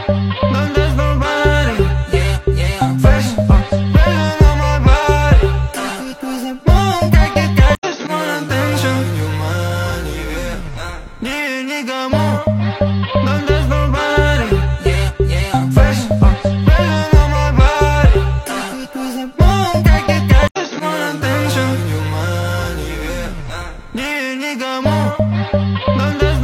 donde es nobody. Fresh, fresh on my body. Tú ese boom, que just want attention. Ni como, donde es nobody. Fresh, fresh on my body. Tú ese boom, que just want attention. Ni como, donde